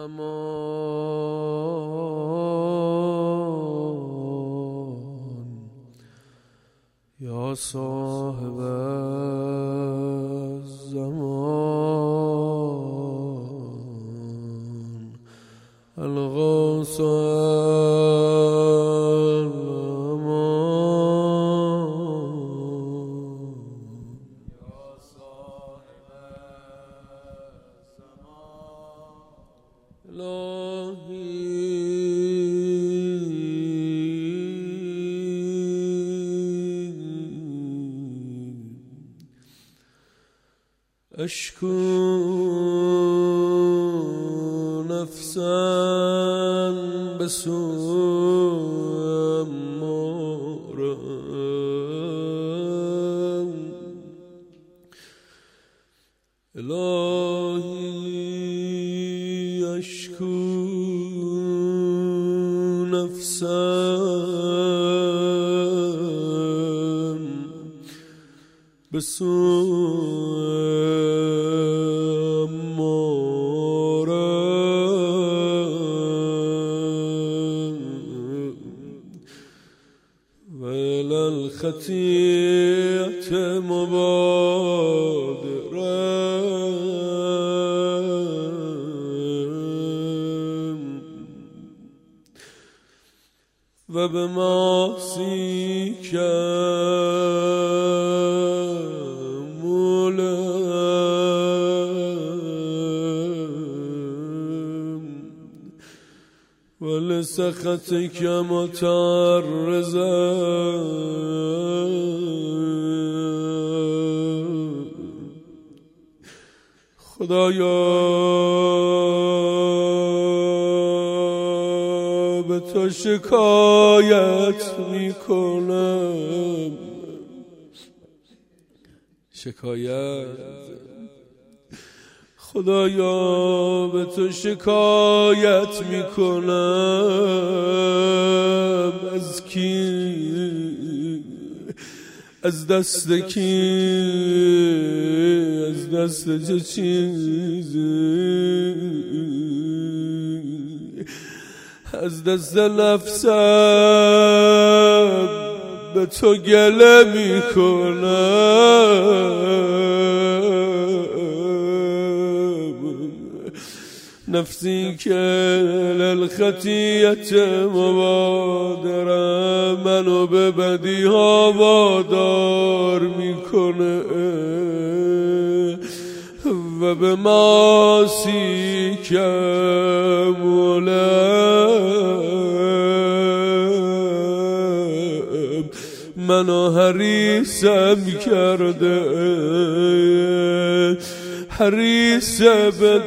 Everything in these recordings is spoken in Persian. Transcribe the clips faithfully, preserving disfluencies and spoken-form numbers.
زمان یا صاحب الزمان الغوث أشكو نفسا بسوء أمورا إلهي أشكو نفسا بسوء الخطيئة مبادرا وبمعصيك ملام ولسخطك متعرضا خدایا به تو شکایت میکنم شکایت خدایا به تو شکایت میکنم از کی از دست کی از دست چه چیزی از دست نفسم به تو گله میکنم نفسی که للخطیت مبادرم منو به بدی ها وادار میکنه و به معاصی که ملم منو حریصم کرده حریص به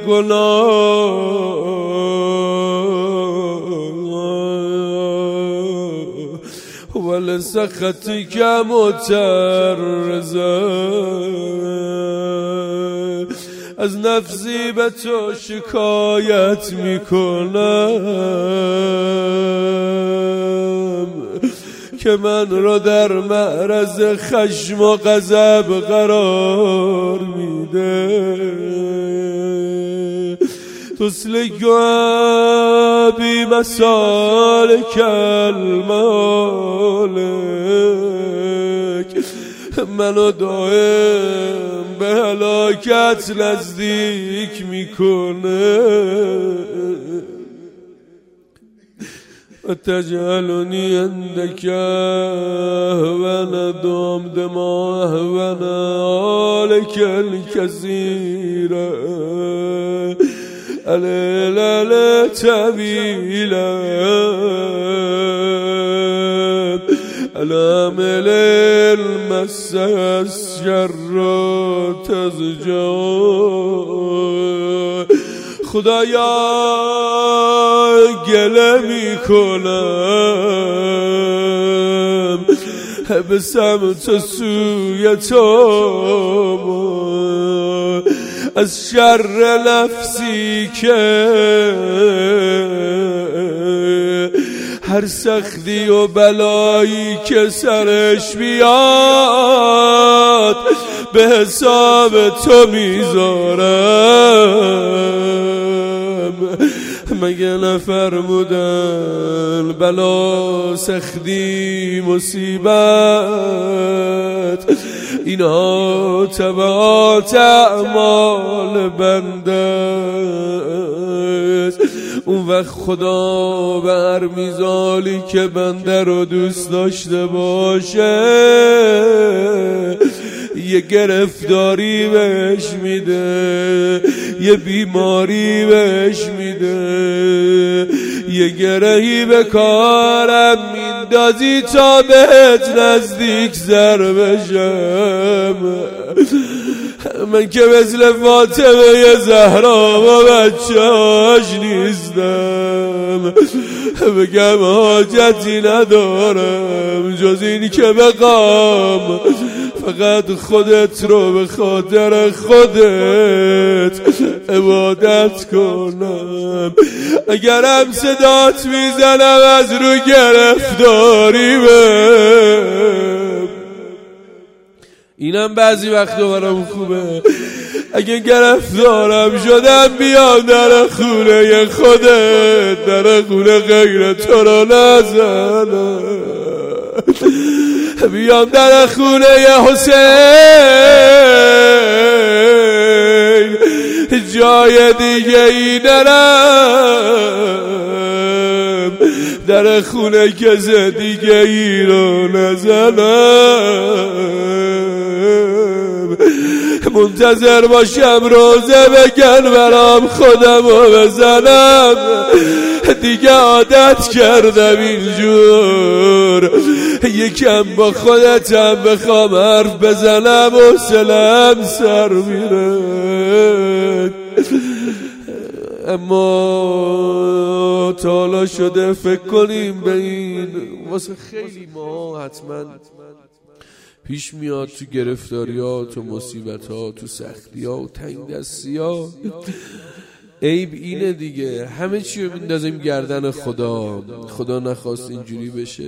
گناه ولسخطک متعرضا از نفسی به تو شکایت میکنم که من را در معرض خشم و غضب قرار میده تسلک بی مسالک المالک منو دائم به هلاکت نزدیک میکنه و تجعلنی عندک اهون دام دما اهون آلک الکثیره الالال طویلا الامل المسس شرات از جا خدایا گله میکنم به سمت سوی تو از شر نفسی که هر سختی و بلایی که سرش بیاد به حساب تو میذارم مگه نفرمودن بلا سختی مصیبت اینا تبعات اعمال بنده است. اون وقت خدا به هر میزالی که بنده رو دوست داشته باشه یه گرفتاری بهش میده، یه بیماری بهش میده، یه گرهی به کارم میندازی تا بهت نزدیک زر بشم. من که مثل فاطمه زهرا و بچه‌هاش نیستم، بگم حاجتی ندارم جز این که بقام فقط خودت رو به خاطر خودت عبادت کنم. اگرم صدات میزنم از رو گرفتاری بم، اینم بعضی وقت برام خوبه، اگه گرفتارم شدم بیام در خونه خودت، در خونه غیر تو رو نزنم، بیام در خونه حسین جای دیگه ای نرم، در خونه کس دیگه ای رو نزنم، منتظر باشم روزه بگن برام خودم رو بزنم. دیگه عادت کردم اینجور یکم با خودتم بخوام حرف بزنم و سلام سر میره. اما تالا شده فکر کنیم به این، واسه خیلی ما حتما پیش میاد تو گرفتاریات و مصیبتات و سختیات و تنگ دستیات. عیب اینه دیگه، همه چی رو میندازیم گردن خدا. خدا نخواست اینجوری بشه.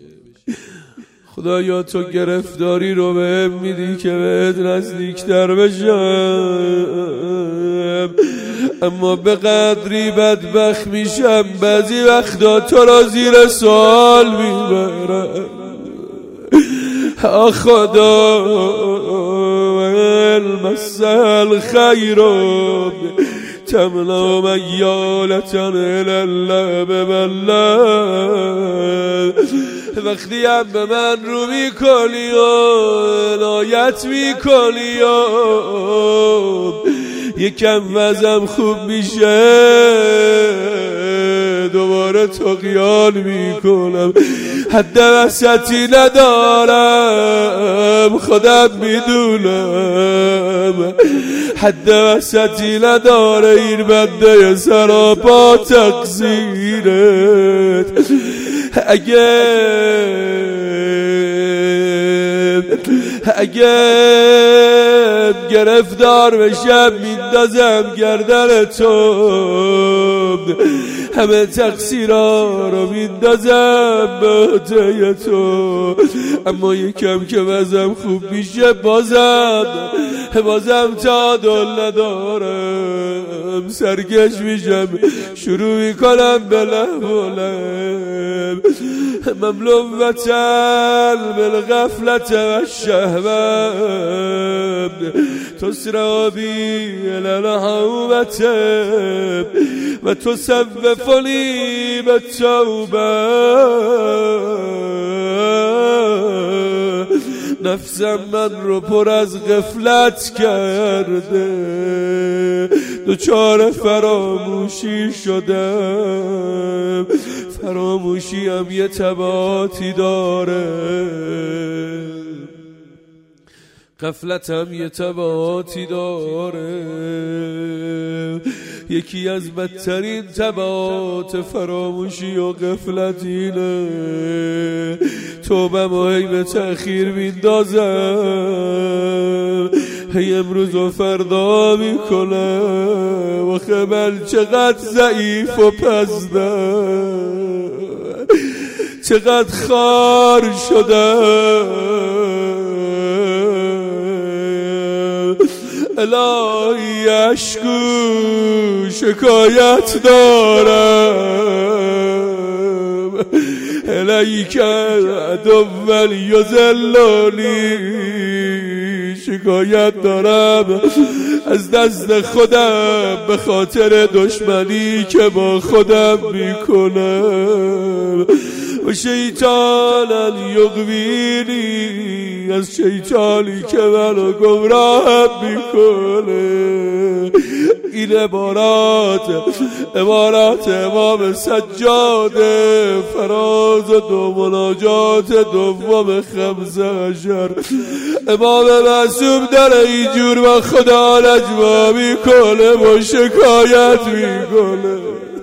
خدایا تو گرفتاری رو بهم میدی که بهت نزدیکتر بشم، اما به قدری بدبخت میشم بعضی وقتا تو را زیر سوال میبرم. خدا المسل خیرم تملا میالتن الالله ببلد. وقتی هم به من رو میکنی و عنایت میکنی و یکم وضعم خوب میشه دوباره طغیان میکنم. حد وسطی ندارم خودم میدونم، حد وسطی نداره این بنده سراپا تقصیرت. اگه اگه گرفتار بشم میندازم گردن تو، همه تقصیرها رو میندازم به عهده تو. اما یکم که وضعم خوب میشه بازم بازم تعادل ندارم، سرگش میشم شروع میکنم به لب و لب. مملوتن بالغفلت و شهوت تسرابی للحوبت و تصوفنی به توبه. نفسم من رو پر از غفلت کرده، دوچار فراموشی شدم. فراموشی هم یه تبعاتی داره، غفلتم یه تبعاتی داره. یکی از بدترین تبعات فراموشی و غفلت اینه توبه و هی به تأخیر میندازم، هی امروز و فردا میکنم. و خبر چقدر ضعیف و پزدم، چقدر خار شدم. الهی اشکو شکایت دارم الیک عدو یذلونی شکایت دارم از دست خودم به خاطر دشمنی که با خودم میکنم و شیطان یغوینی از شیطانی که منو گمراه میکنه. این عبارات عبارات امام سجاد فراز دو مناجات دوم خمسه عشر. امام معصوم داره اینجور و خدا نجوا میکنه و شکایت میکنه.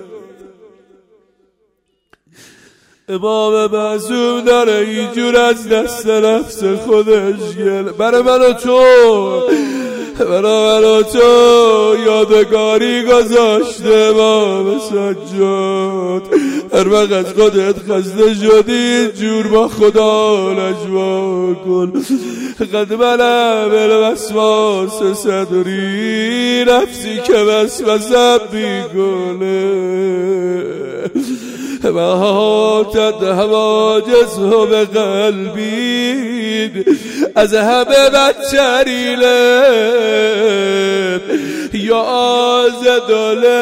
امام معصوم داره اینجور از دست نفس خودش گله. برای من و تو برای من و تو یادگاری گذاشته امام سجاد. هر وقت از خودت خسته شدی اینجور با خدا نجوا کن. قد منم الوسواس صدری نفسی که وسوسه میکنه و هاتت حواجزه به قلبی از همه بدترینه یا آزد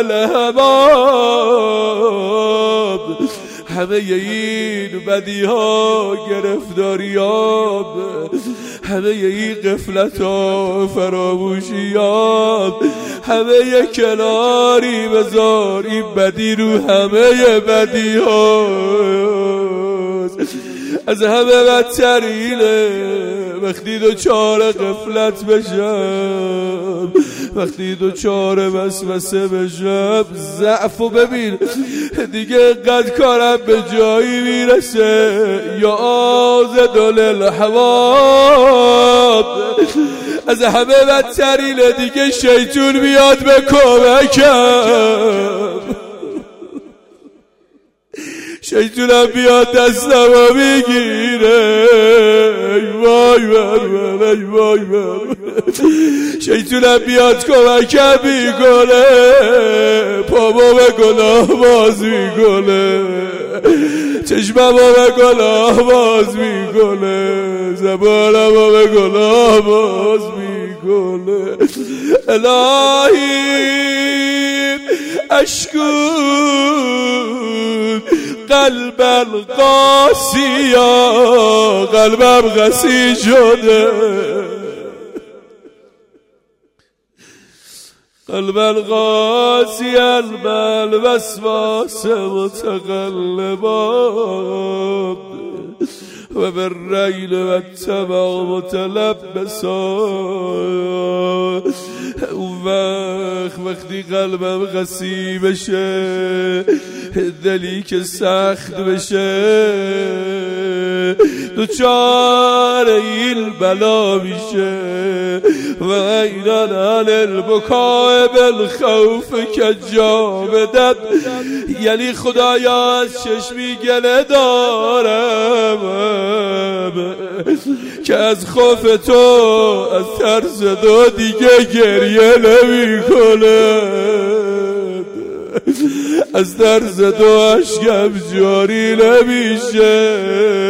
للهباب. همه این بدی ها گرفتاری ها همه این غفلت ها فراموشی ها همه کناری بذار این بدی رو همه بدی ها از همه بدترینه وقتی دوچار غفلت بشم وقتی دوچار وسوسه بشم. ضعفو ببین دیگه قد کارم به جایی میرسه یا آزد للحواب از همه بدترینه دیگه شیطون بیاد به کمکم. شیطونم بیاد دستمو میگیره ای وای بر من ای وای بر من. شیطونم بیاد کمکم میکنه پامو به گناه باز میکنه چشممو به گناه باز میکنه زبانمو به گناه باز میکنه. الهی اشکون قلبم قاسیا قلبم قسی شده قلبم قاسیا بل وسواس متقلبات و بالریل و التبع متلبسا. اون وقت وقتی قلبم قسی بشه دلی که سخت بشه دوچار این بلا میشه و اینان عن البکاء بالخوف که جا بدد. یعنی خدایا از چشمی گله دارم که از خوف تو از ترس تو دیگه گریه نمی کنه از ترس تو اشکم جاری نمیشه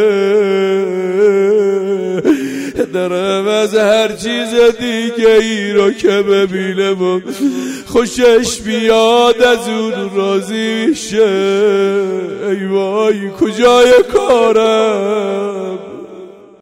دارم از هر چیز دیگه ای رو که ببینم و خوشش بیاد از اون راضی میشه. ای وای کجای کارم